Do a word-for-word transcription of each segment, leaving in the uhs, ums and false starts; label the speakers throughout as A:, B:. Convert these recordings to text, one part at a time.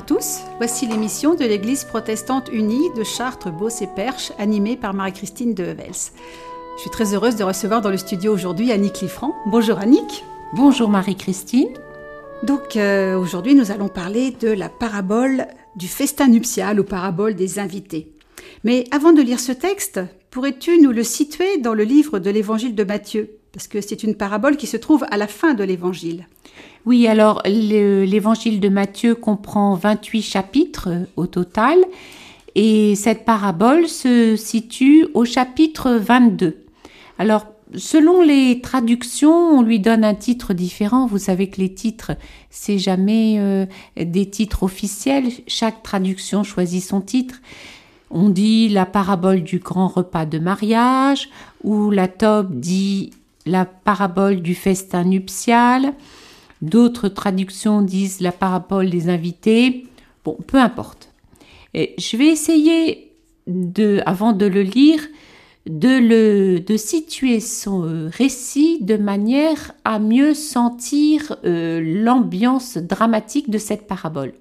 A: tous, voici l'émission de l'Église protestante unie de Chartres, Beauce et Perche, animée par Marie-Christine de Hevels. Je suis très heureuse de recevoir dans le studio aujourd'hui Annick Liffrand. Bonjour Annick.
B: Bonjour Marie-Christine.
A: Donc euh, aujourd'hui nous allons parler de la parabole du festin nuptial ou parabole des invités. Mais avant de lire ce texte, pourrais-tu nous le situer dans le livre de l'Évangile de Matthieu ? Parce que c'est une parabole qui se trouve à la fin de l'Évangile.
B: Oui, alors le, l'Évangile de Matthieu comprend vingt-huit chapitres au total et cette parabole se situe au chapitre vingt-deux. Alors, selon les traductions, on lui donne un titre différent. Vous savez que les titres, c'est jamais euh, des titres officiels. Chaque traduction choisit son titre. On dit la parabole du grand repas de mariage ou la T O B dit la parabole du festin nuptial. D'autres traductions disent la parabole des invités. Bon, peu importe. Et je vais essayer, de, avant de le lire, de, le, de situer son récit de manière à mieux sentir euh, l'ambiance dramatique de cette parabole.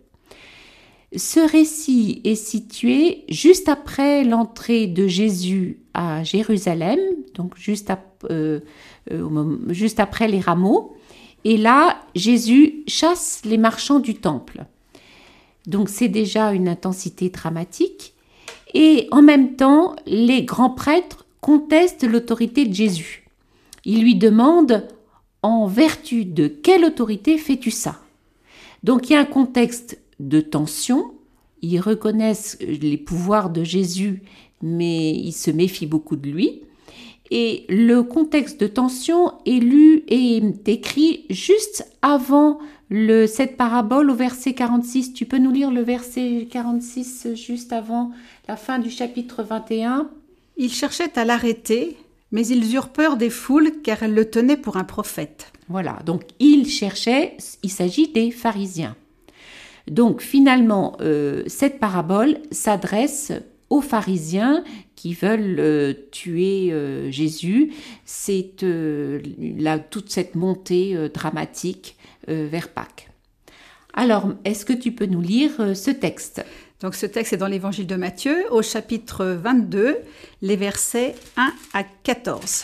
B: Ce récit est situé juste après l'entrée de Jésus à Jérusalem, donc juste, à, euh, euh, juste après les rameaux. Et là, Jésus chasse les marchands du temple. Donc c'est déjà une intensité dramatique. Et en même temps, les grands prêtres contestent l'autorité de Jésus. Ils lui demandent « En vertu de quelle autorité fais-tu ça ?» Donc il y a un contexte de tension. Ils reconnaissent les pouvoirs de Jésus, mais ils se méfient beaucoup de lui. Et le contexte de tension est lu et écrit juste avant le, cette parabole au verset quarante-six. Tu peux nous lire le verset quarante-six juste avant la fin du chapitre vingt et un ?
A: Ils cherchaient à l'arrêter, mais ils eurent peur des foules car elles le tenaient pour un prophète.
B: Voilà, donc ils cherchaient, il s'agit des pharisiens. Donc finalement, euh, cette parabole s'adresse aux pharisiens qui veulent euh, tuer euh, Jésus. C'est euh, la, toute cette montée euh, dramatique euh, vers Pâques. Alors, est-ce que tu peux nous lire euh, ce texte ?
A: Donc ce texte est dans l'Évangile de Matthieu, au chapitre vingt-deux, les versets un à quatorze.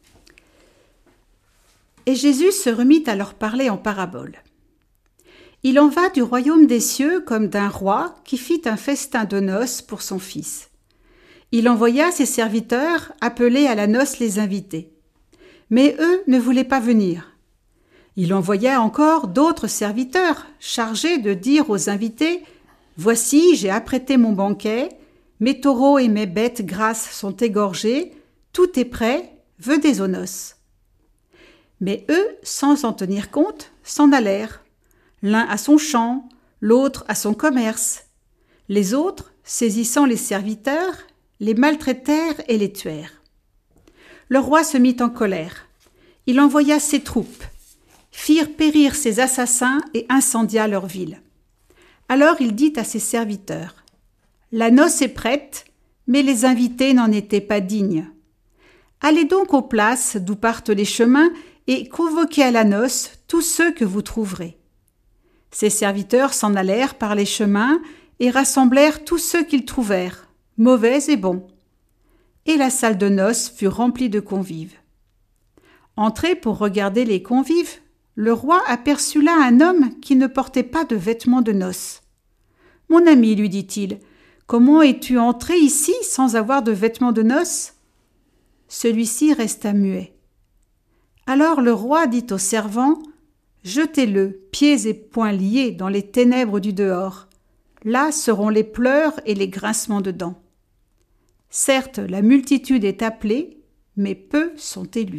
A: Et Jésus se remit à leur parler en parabole. Il en va du royaume des cieux comme d'un roi qui fit un festin de noces pour son fils. Il envoya ses serviteurs appeler à la noce les invités. Mais eux ne voulaient pas venir. Il envoya encore d'autres serviteurs chargés de dire aux invités « Voici, j'ai apprêté mon banquet, mes taureaux et mes bêtes grasses sont égorgés, tout est prêt, venez aux noces. » Mais eux, sans en tenir compte, s'en allèrent. L'un à son champ, l'autre à son commerce. Les autres, saisissant les serviteurs, les maltraitèrent et les tuèrent. Le roi se mit en colère. Il envoya ses troupes, firent périr ses assassins et incendia leur ville. Alors il dit à ses serviteurs : « La noce est prête, mais les invités n'en étaient pas dignes. Allez donc aux places d'où partent les chemins et convoquez à la noce tous ceux que vous trouverez. » Ses serviteurs s'en allèrent par les chemins et rassemblèrent tous ceux qu'ils trouvèrent, mauvais et bons. Et la salle de noces fut remplie de convives. Entré pour regarder les convives, le roi aperçut là un homme qui ne portait pas de vêtements de noces. « Mon ami, lui dit-il, comment es-tu entré ici sans avoir de vêtements de noces ?» Celui-ci resta muet. Alors le roi dit aux servants : « Jetez-le, pieds et poings liés, dans les ténèbres du dehors. Là seront les pleurs et les grincements de dents. Certes, la multitude est appelée, mais peu sont élus. »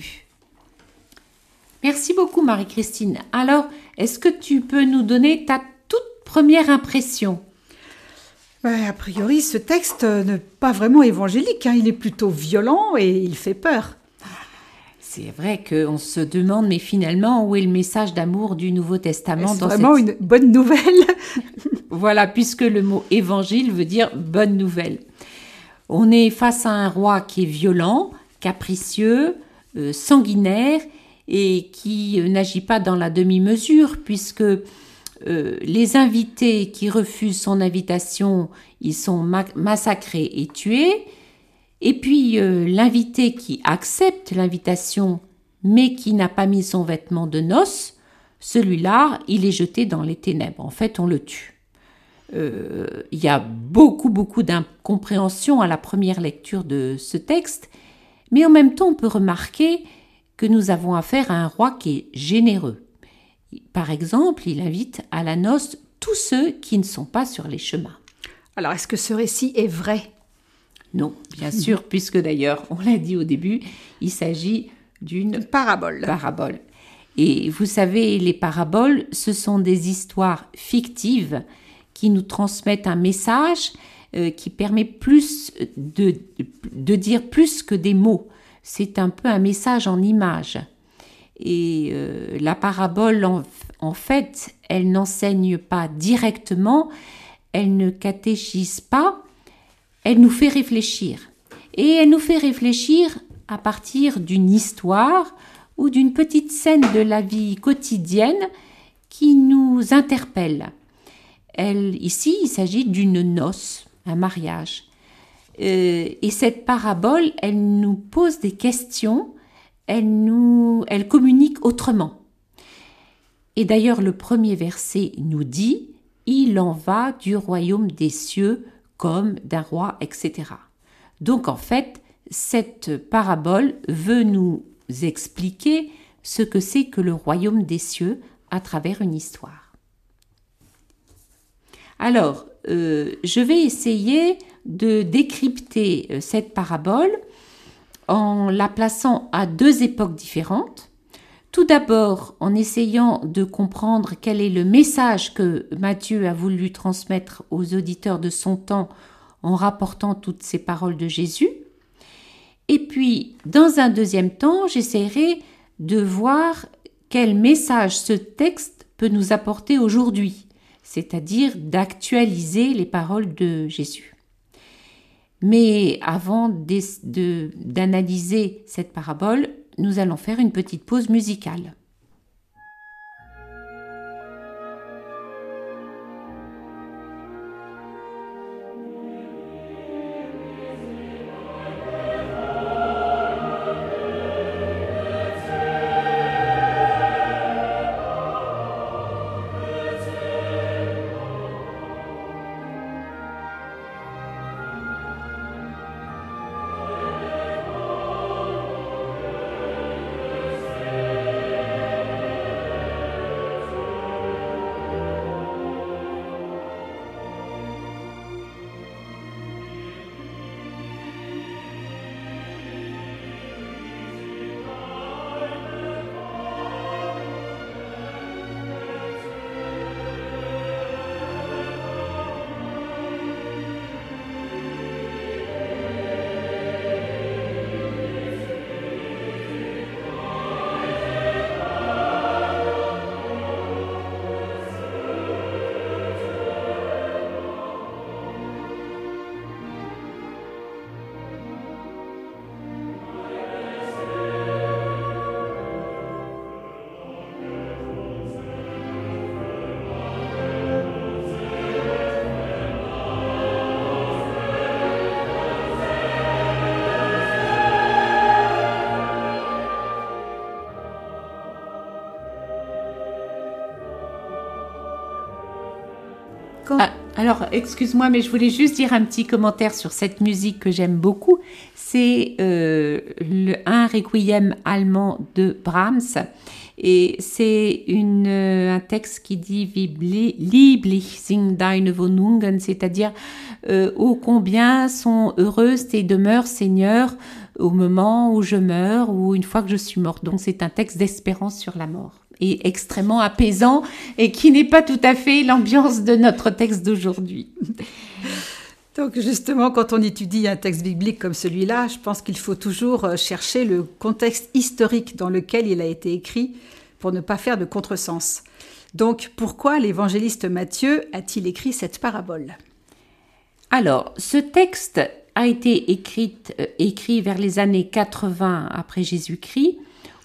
B: Merci beaucoup Marie-Christine. Alors, est-ce que tu peux nous donner ta toute première impression ?
A: Ben, a priori, ce texte n'est pas vraiment évangélique, hein. Il est plutôt violent et il fait peur.
B: C'est vrai qu'on se demande, mais finalement, où est le message d'amour du Nouveau Testament ?
A: C'est
B: dans
A: vraiment
B: cette...
A: une bonne nouvelle.
B: Voilà, puisque le mot « évangile » veut dire « bonne nouvelle ». On est face à un roi qui est violent, capricieux, euh, sanguinaire et qui euh, n'agit pas dans la demi-mesure, puisque euh, les invités qui refusent son invitation, ils sont ma- massacrés et tués. Et puis euh, l'invité qui accepte l'invitation, mais qui n'a pas mis son vêtement de noces, celui-là, il est jeté dans les ténèbres. En fait, on le tue. Euh, il y a beaucoup, beaucoup d'incompréhension à la première lecture de ce texte, mais en même temps, on peut remarquer que nous avons affaire à un roi qui est généreux. Par exemple, il invite à la noce tous ceux qui ne sont pas sur les chemins.
A: Alors, est-ce que ce récit est vrai ?
B: Non, bien sûr, puisque d'ailleurs, on l'a dit au début, il s'agit d'une
A: Une parabole.
B: parabole. Et vous savez, les paraboles, ce sont des histoires fictives qui nous transmettent un message euh, qui permet plus de, de dire plus que des mots. C'est un peu un message en images. Et euh, la parabole, en, en fait, elle n'enseigne pas directement, elle ne catéchise pas, elle nous fait réfléchir. Et elle nous fait réfléchir à partir d'une histoire ou d'une petite scène de la vie quotidienne qui nous interpelle. Elle, ici, il s'agit d'une noce, un mariage. Euh, et cette parabole, elle nous pose des questions, elle, nous, elle communique autrement. Et d'ailleurs, le premier verset nous dit « Il en va du royaume des cieux comme d'un roi, et cetera » Donc en fait, cette parabole veut nous expliquer ce que c'est que le royaume des cieux à travers une histoire. Alors, euh, je vais essayer de décrypter euh, cette parabole en la plaçant à deux époques différentes. Tout d'abord, en essayant de comprendre quel est le message que Matthieu a voulu transmettre aux auditeurs de son temps en rapportant toutes ces paroles de Jésus. Et puis, dans un deuxième temps, j'essaierai de voir quel message ce texte peut nous apporter aujourd'hui, c'est-à-dire d'actualiser les paroles de Jésus. Mais avant de, de, d'analyser cette parabole, nous allons faire une petite pause musicale. Quand... Ah, alors, excuse-moi, mais je voulais juste dire un petit commentaire sur cette musique que j'aime beaucoup. C'est euh, le, un requiem allemand de Brahms. Et c'est une, un texte qui dit « Lieblich sind deine Wohnungen », c'est-à-dire euh, « Ô combien sont heureuses tes demeures, Seigneur, au moment où je meurs ou une fois que je suis morte ». Donc c'est un texte d'espérance sur la mort et extrêmement apaisant et qui n'est pas tout à fait l'ambiance de notre texte d'aujourd'hui.
A: Donc justement, quand on étudie un texte biblique comme celui-là, je pense qu'il faut toujours chercher le contexte historique dans lequel il a été écrit pour ne pas faire de contresens. Donc pourquoi l'évangéliste Matthieu a-t-il écrit cette parabole ?
B: Alors, ce texte a été écrit, euh, écrit vers les années quatre-vingts après Jésus-Christ,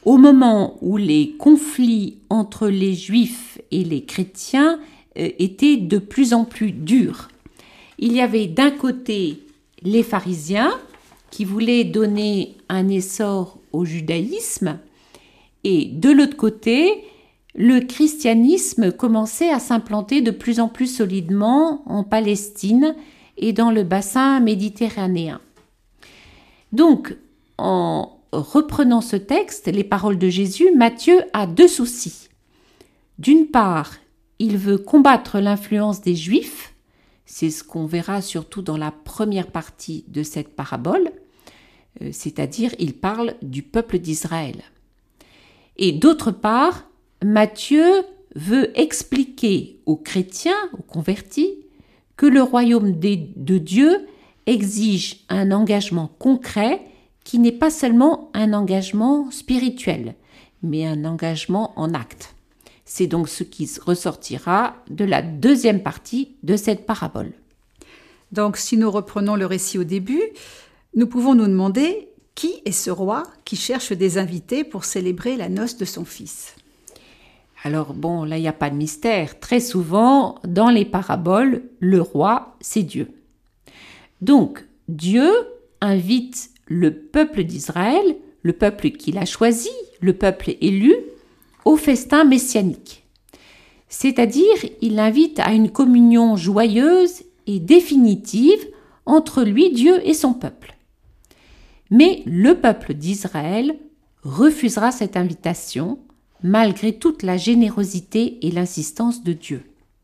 B: au moment où les conflits entre les Juifs et les chrétiens euh, étaient de plus en plus durs. Il y avait d'un côté les pharisiens qui voulaient donner un essor au judaïsme et de l'autre côté, le christianisme commençait à s'implanter de plus en plus solidement en Palestine et dans le bassin méditerranéen. Donc, en reprenant ce texte, les paroles de Jésus, Matthieu a deux soucis. D'une part, il veut combattre l'influence des Juifs, c'est ce qu'on verra surtout dans la première partie de cette parabole, c'est-à-dire il parle du peuple d'Israël. Et d'autre part, Matthieu veut expliquer aux chrétiens, aux convertis, que le royaume de Dieu exige un engagement concret qui n'est pas seulement un engagement spirituel, mais un engagement en acte. C'est donc ce qui ressortira de la deuxième partie de cette parabole.
A: Donc, si nous reprenons le récit au début, nous pouvons nous demander qui est ce roi qui cherche des invités pour célébrer la noce de son fils.
B: Alors bon, là, il n'y a pas de mystère. Très souvent, dans les paraboles, le roi, c'est Dieu. Donc, Dieu invite le peuple d'Israël, le peuple qu'il a choisi, le peuple élu, au festin messianique. C'est-à-dire, il l'invite à une communion joyeuse et définitive entre lui, Dieu, et son peuple. Mais le peuple d'Israël refusera cette invitation malgré toute la générosité et l'insistance de Dieu.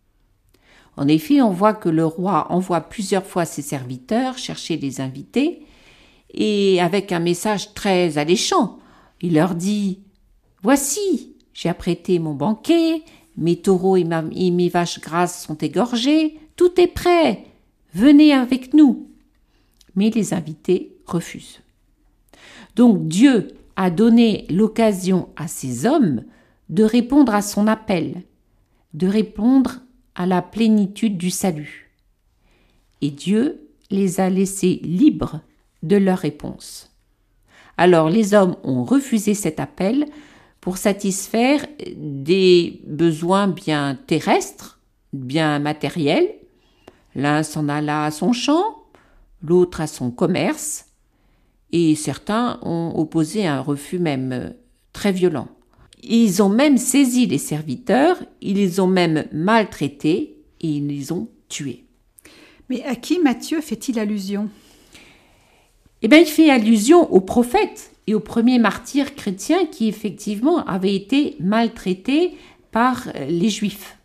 B: En effet, on voit que le roi envoie plusieurs fois ses serviteurs chercher les invités et avec un message très alléchant. Il leur dit « Voici, j'ai apprêté mon banquet, mes taureaux et, ma, et mes vaches grasses sont égorgés, tout est prêt, venez avec nous. » Mais les invités refusent. Donc Dieu a donné l'occasion à ces hommes de répondre à son appel, de répondre à la plénitude du salut. Et Dieu les a laissés libres de leur réponse. Alors les hommes ont refusé cet appel pour satisfaire des besoins bien terrestres, bien matériels. L'un s'en alla à son champ, l'autre à son commerce, et certains ont opposé un refus même très violent. Ils ont même saisi les serviteurs, ils les ont même maltraités et ils les ont tués.
A: Mais à qui Matthieu fait-il allusion ?
B: Eh bien, il fait allusion aux prophètes et aux premiers martyrs chrétiens qui, effectivement, avaient été maltraités par les Juifs.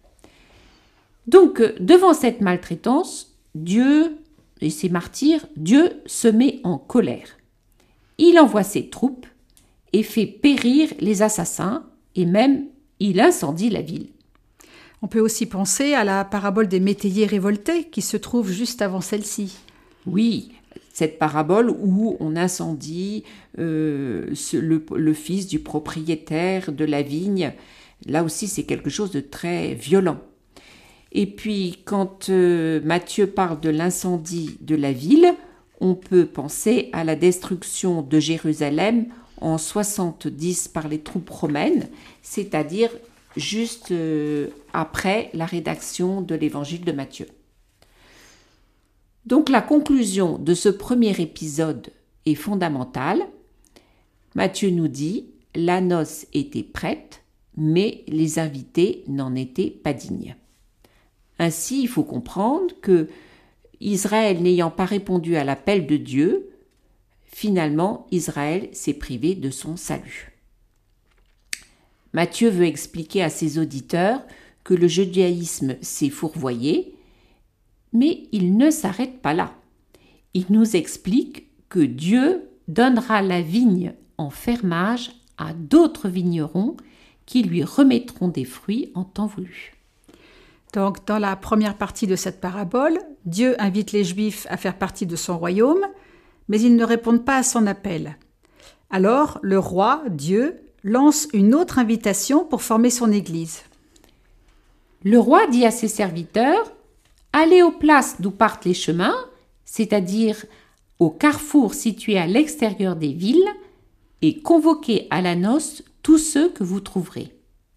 B: Donc, devant cette maltraitance, Dieu et ses martyrs, Dieu se met en colère. Il envoie ses troupes et fait périr les assassins et même il incendie la ville.
A: On peut aussi penser à la parabole des métayers révoltés qui se trouve juste avant celle-ci.
B: Oui, cette parabole où on incendie euh, ce, le, le fils du propriétaire de la vigne, là aussi c'est quelque chose de très violent. Et puis quand euh, Matthieu parle de l'incendie de la ville, on peut penser à la destruction de Jérusalem en soixante-dix par les troupes romaines, c'est-à-dire juste euh, après la rédaction de l'évangile de Matthieu. Donc la conclusion de ce premier épisode est fondamentale. Matthieu nous dit « La noce était prête, mais les invités n'en étaient pas dignes ». Ainsi, il faut comprendre que Israël n'ayant pas répondu à l'appel de Dieu, finalement, Israël s'est privé de son salut. Matthieu veut expliquer à ses auditeurs que le judaïsme s'est fourvoyé, mais il ne s'arrête pas là. Il nous explique que Dieu donnera la vigne en fermage à d'autres vignerons qui lui remettront des fruits en temps voulu.
A: Donc, dans la première partie de cette parabole, Dieu invite les Juifs à faire partie de son royaume, mais ils ne répondent pas à son appel. Alors, le roi, Dieu, lance une autre invitation pour former son Église.
B: Le roi dit à ses serviteurs « Allez aux places d'où partent les chemins, c'est-à-dire aux carrefours situés à l'extérieur des villes, et convoquez à la noce tous ceux que vous trouverez.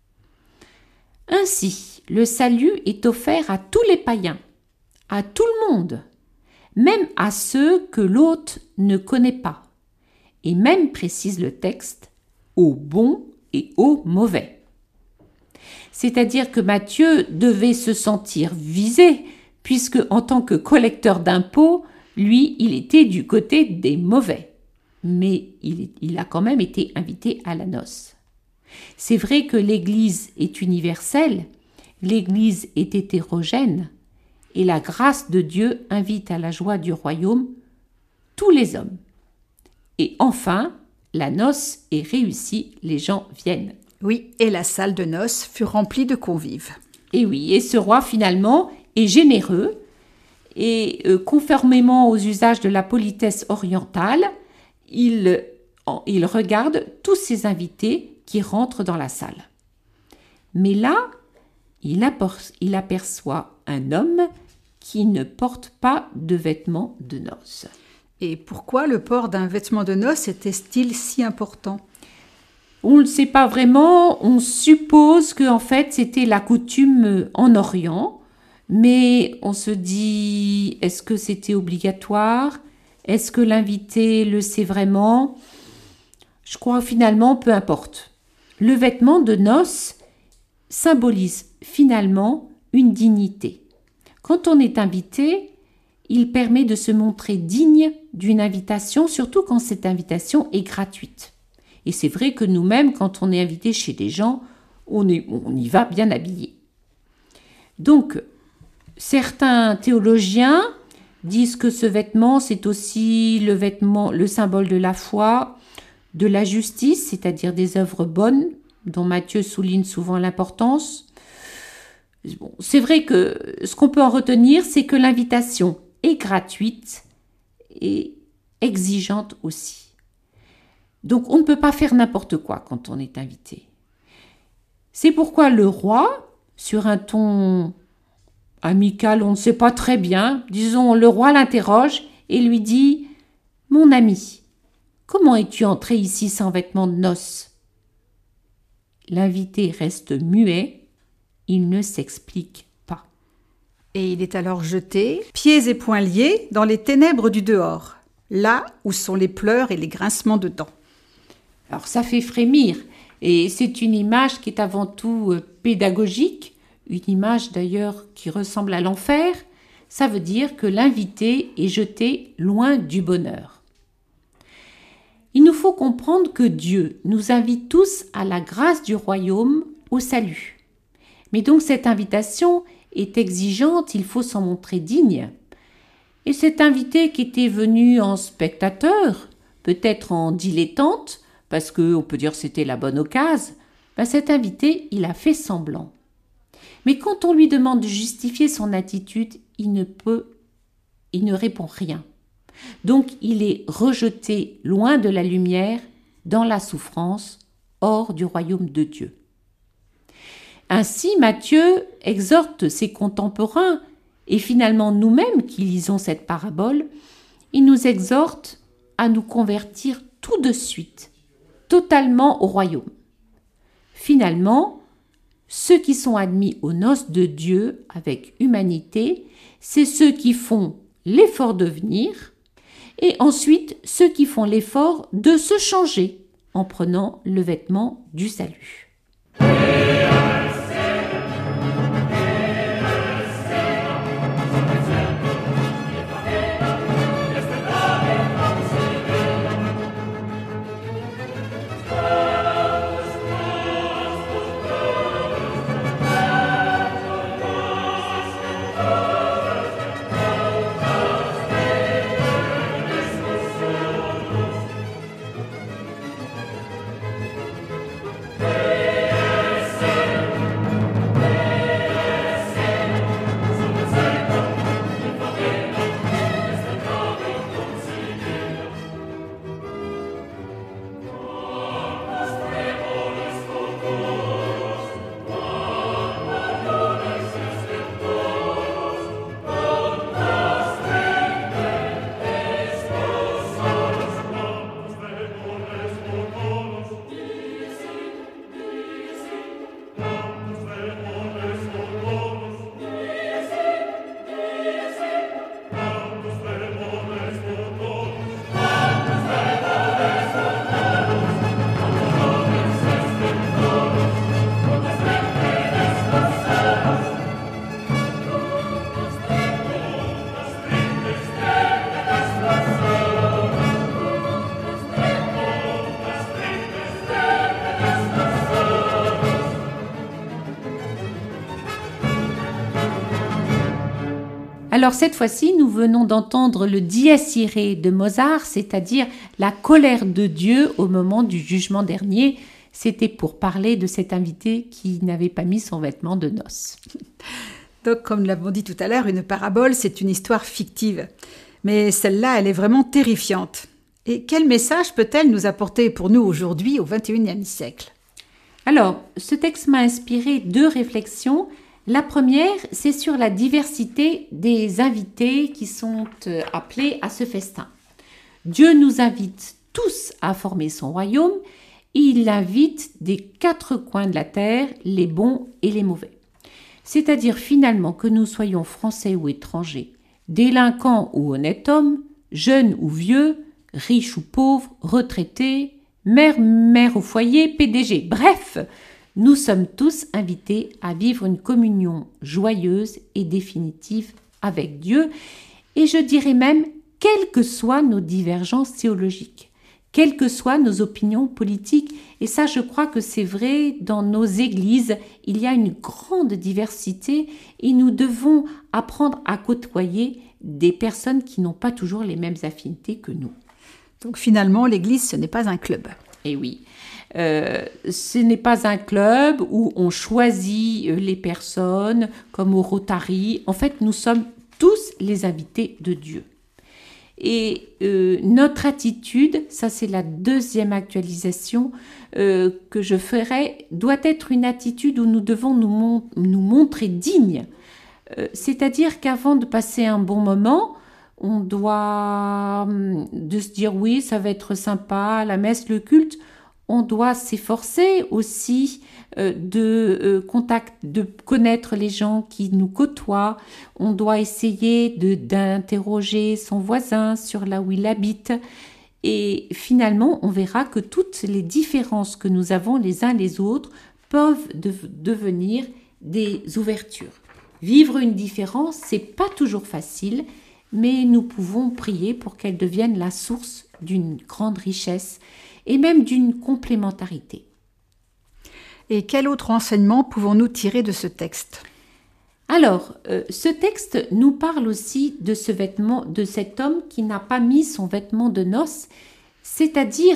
B: Ainsi, le salut est offert à tous les païens, à tout le monde, même à ceux que l'hôte ne connaît pas, et même, précise le texte, aux bons et aux mauvais. C'est-à-dire que Matthieu devait se sentir visé, puisque en tant que collecteur d'impôts, lui, il était du côté des mauvais. Mais il, il a quand même été invité à la noce. C'est vrai que l'Église est universelle, l'Église est hétérogène, et la grâce de Dieu invite à la joie du royaume tous les hommes. Et enfin, la noce est réussie, les gens viennent.
A: Oui, et la salle de noces fut remplie de convives.
B: Et oui, et ce roi finalement est généreux, et euh, conformément aux usages de la politesse orientale, il, en, il regarde tous ses invités qui rentrent dans la salle. Mais là, il, aperçoit, il aperçoit un homme qui ne porte pas de vêtements de noces.
A: Et pourquoi le port d'un vêtement de noces était-il si important ?
B: On ne le sait pas vraiment, on suppose que en fait c'était la coutume en Orient, mais on se dit, est-ce que c'était obligatoire ? Est-ce que l'invité le sait vraiment ? Je crois finalement, peu importe. Le vêtement de noces symbolise finalement une dignité. Quand on est invité, il permet de se montrer digne d'une invitation, surtout quand cette invitation est gratuite. Et c'est vrai que nous-mêmes, quand on est invité chez des gens, on, est, on y va bien habillé. Donc, certains théologiens disent que ce vêtement, c'est aussi le vêtement, le symbole de la foi, de la justice, c'est-à-dire des œuvres bonnes, dont Matthieu souligne souvent l'importance. Bon, c'est vrai que ce qu'on peut en retenir, c'est que l'invitation est gratuite et exigeante aussi. Donc on ne peut pas faire n'importe quoi quand on est invité. C'est pourquoi le roi, sur un ton amical, on ne sait pas très bien, disons, le roi l'interroge et lui dit « Mon ami, comment es-tu entré ici sans vêtements de noces ?» L'invité reste muet, il ne s'explique pas.
A: Et il est alors jeté, pieds et poings liés, dans les ténèbres du dehors, là où sont les pleurs et les grincements de dents.
B: Alors ça fait frémir, et c'est une image qui est avant tout pédagogique, une image d'ailleurs qui ressemble à l'enfer. Ça veut dire que l'invité est jeté loin du bonheur. Il nous faut comprendre que Dieu nous invite tous à la grâce du royaume, au salut. Mais donc cette invitation est exigeante, il faut s'en montrer digne. Et cet invité qui était venu en spectateur, peut-être en dilettante, parce qu'on peut dire que c'était la bonne occasion, ben cet invité, il a fait semblant. Mais quand on lui demande de justifier son attitude, il ne peut, il ne répond rien. Donc il est rejeté loin de la lumière, dans la souffrance, hors du royaume de Dieu. Ainsi, Matthieu exhorte ses contemporains, et finalement nous-mêmes qui lisons cette parabole, il nous exhorte à nous convertir tout de suite, totalement au royaume. Finalement, ceux qui sont admis aux noces de Dieu avec humanité, c'est ceux qui font l'effort de venir, et ensuite ceux qui font l'effort de se changer en prenant le vêtement du salut.
C: Hey!
B: Alors cette fois-ci, nous venons d'entendre le Dies Irae de Mozart, c'est-à-dire la colère de Dieu au moment du jugement dernier. C'était pour parler de cet invité qui n'avait pas mis son vêtement de noces.
A: Donc, comme nous l'avons dit tout à l'heure, une parabole, c'est une histoire fictive. Mais celle-là, elle est vraiment terrifiante. Et quel message peut-elle nous apporter pour nous aujourd'hui, au vingt et unième siècle ?
B: Alors, ce texte m'a inspiré deux réflexions. La première, c'est sur la diversité des invités qui sont appelés à ce festin. Dieu nous invite tous à former son royaume. Il invite des quatre coins de la terre les bons et les mauvais. C'est-à-dire finalement que nous soyons français ou étrangers, délinquants ou honnêtes hommes, jeunes ou vieux, riches ou pauvres, retraités, mère, mère au foyer, P D G. Bref, nous sommes tous invités à vivre une communion joyeuse et définitive avec Dieu, et je dirais même, quelles que soient nos divergences théologiques, quelles que soient nos opinions politiques, et ça je crois que c'est vrai dans nos églises, il y a une grande diversité et nous devons apprendre à côtoyer des personnes qui n'ont pas toujours les mêmes affinités que nous.
A: Donc finalement, l'église, ce n'est pas un club.
B: Eh oui, euh, ce n'est pas un club où on choisit les personnes comme au Rotary. En fait, nous sommes tous les invités de Dieu. Et euh, notre attitude, ça c'est la deuxième actualisation euh, que je ferai, doit être une attitude où nous devons nous, mon- nous montrer dignes. Euh, c'est-à-dire qu'avant de passer un bon moment, on doit hum, de se dire oui, ça va être sympa, la messe, le culte. On doit s'efforcer aussi euh, de, euh, contact, de connaître les gens qui nous côtoient. On doit essayer de, d'interroger son voisin sur là où il habite. Et finalement, on verra que toutes les différences que nous avons les uns les autres peuvent de- devenir des ouvertures. Vivre une différence, c'est pas toujours facile, mais nous pouvons prier pour qu'elle devienne la source d'une grande richesse et même d'une complémentarité.
A: Et quel autre enseignement pouvons-nous tirer de ce texte ?
B: Alors, euh, ce texte nous parle aussi de ce vêtement, de cet homme qui n'a pas mis son vêtement de noces, c'est-à-dire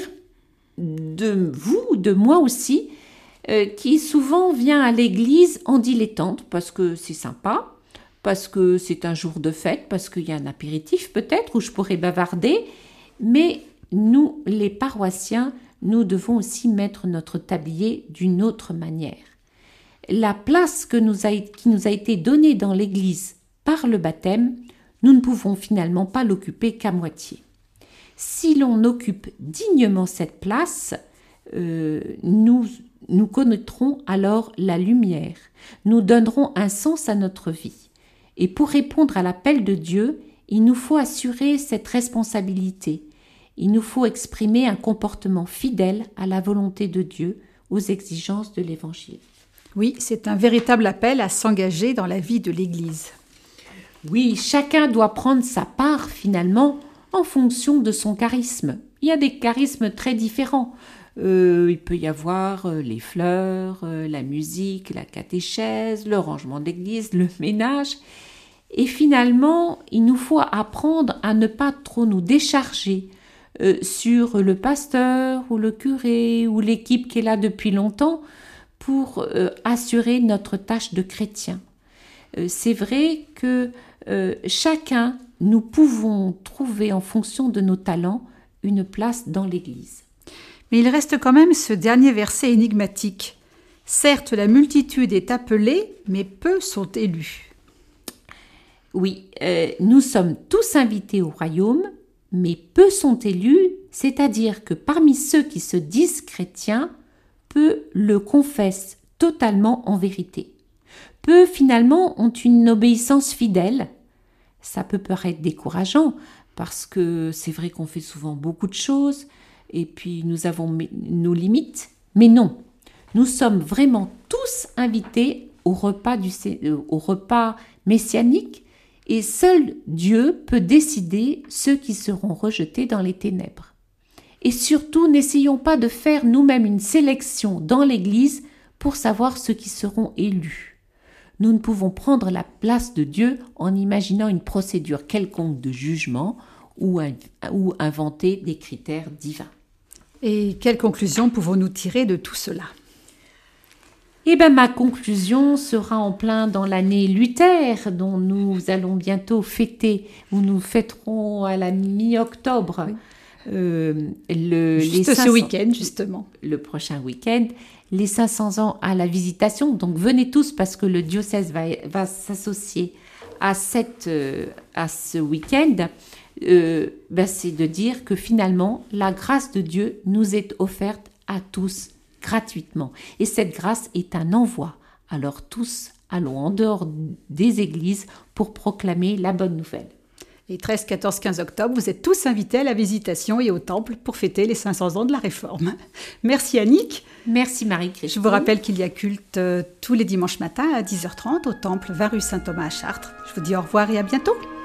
B: de vous, de moi aussi, euh, qui souvent vient à l'église en dilettante parce que c'est sympa, parce que c'est un jour de fête, parce qu'il y a un apéritif peut-être où je pourrais bavarder, mais nous, les paroissiens, nous devons aussi mettre notre tablier d'une autre manière. La place que nous a, qui nous a été donnée dans l'Église par le baptême, nous ne pouvons finalement pas l'occuper qu'à moitié. Si l'on occupe dignement cette place, euh, nous, nous connaîtrons alors la lumière, nous donnerons un sens à notre vie. Et pour répondre à l'appel de Dieu, il nous faut assurer cette responsabilité. Il nous faut exprimer un comportement fidèle à la volonté de Dieu, aux exigences de l'Évangile.
A: Oui, c'est un véritable appel à s'engager dans la vie de l'Église.
B: Oui, chacun doit prendre sa part finalement en fonction de son charisme. Il y a des charismes très différents. Euh, il peut y avoir euh, les fleurs, euh, la musique, la catéchèse, le rangement d'église, le ménage. Et finalement, il nous faut apprendre à ne pas trop nous décharger euh, sur le pasteur ou le curé ou l'équipe qui est là depuis longtemps pour euh, assurer notre tâche de chrétien. Euh, c'est vrai que euh, chacun, nous pouvons trouver en fonction de nos talents une place dans l'Église.
A: Mais il reste quand même ce dernier verset énigmatique. Certes, la multitude est appelée, mais peu sont élus.
B: Oui, euh, nous sommes tous invités au royaume, mais peu sont élus, c'est-à-dire que parmi ceux qui se disent chrétiens, peu le confessent totalement en vérité. Peu finalement ont une obéissance fidèle. Ça peut paraître décourageant parce que c'est vrai qu'on fait souvent beaucoup de choses et puis nous avons nos limites, mais non, nous sommes vraiment tous invités au repas, du, au repas messianique et seul Dieu peut décider ceux qui seront rejetés dans les ténèbres. Et surtout, n'essayons pas de faire nous-mêmes une sélection dans l'Église pour savoir ceux qui seront élus. Nous ne pouvons prendre la place de Dieu en imaginant une procédure quelconque de jugement ou, in- ou inventer des critères divins.
A: Et quelles conclusions pouvons-nous tirer de tout cela?
B: Eh bien, ma conclusion sera en plein dans l'année Luther, dont nous allons bientôt fêter, ou nous fêterons à la mi-octobre.
A: Oui.
B: euh, le,
A: Juste
B: les
A: ce
B: cinq cents
A: week-end, justement.
B: Le prochain week-end, les cinq cents ans à la Visitation. Donc, venez tous parce que le diocèse va, va s'associer à, cette, euh, à ce week-end. Euh, ben, c'est de dire que finalement, la grâce de Dieu nous est offerte à tous gratuitement. Et cette grâce est un envoi. Alors tous, allons en dehors des églises pour proclamer la bonne nouvelle.
A: Et treize, quatorze, quinze octobre, vous êtes tous invités à la Visitation et au Temple pour fêter les cinq cents ans de la Réforme. Merci Annick.
B: Merci Marie-Christine.
A: Je vous rappelle qu'il y a culte euh, tous les dimanches matins à dix heures trente au Temple vingt rue Saint-Thomas à Chartres. Je vous dis au revoir et à bientôt.